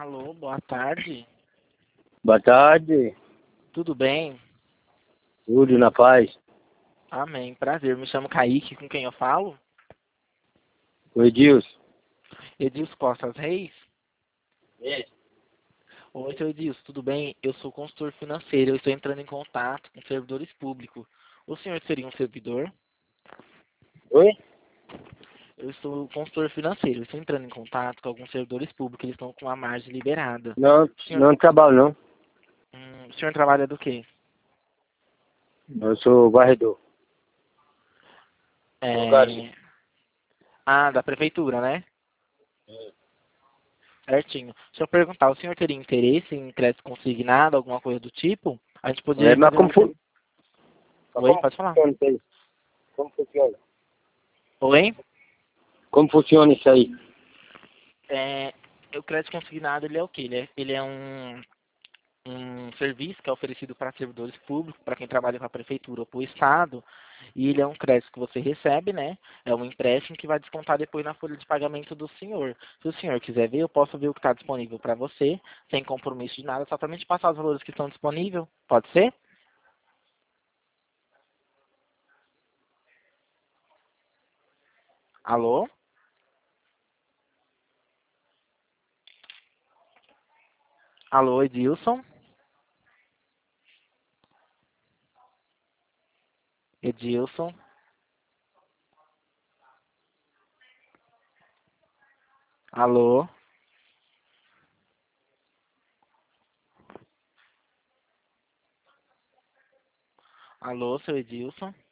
Alô, boa tarde. Boa tarde, Tudo bem? tudo na paz. Amém. Prazer. Me chamo Kaique, com quem eu falo? O Edilson. Edilson Costas Reis. É. Oi, seu Edilson, tudo bem? Eu sou consultor financeiro. Eu estou entrando em contato com servidores públicos. O senhor seria um servidor? Oi? Eu sou consultor financeiro. Eu estou entrando em contato com alguns servidores públicos. Eles estão com a margem liberada. Não, O senhor, não trabalho não. o senhor trabalha do quê? Eu sou varredor. Garim. É... Ah, da prefeitura, né? Certinho. Deixa eu perguntar, o senhor teria interesse em crédito consignado, alguma coisa do tipo? A gente poderia Mas fazer uma... Oi, como pode falar. funciona isso aí? Como funciona? Oi? Como funciona isso aí? É, o crédito consignado, ele é o quê? Ele é um serviço que é oferecido para servidores públicos, para quem trabalha com a prefeitura ou para o Estado, e ele é um crédito que você recebe, né? É um empréstimo que vai descontar depois na folha de pagamento do senhor. Se o senhor quiser ver, eu posso ver o que está disponível para você, sem compromisso de nada, só somente passar os valores que estão disponíveis. Pode ser? Alô? Alô, Edilson? Edilson? Alô? Alô, seu Edilson?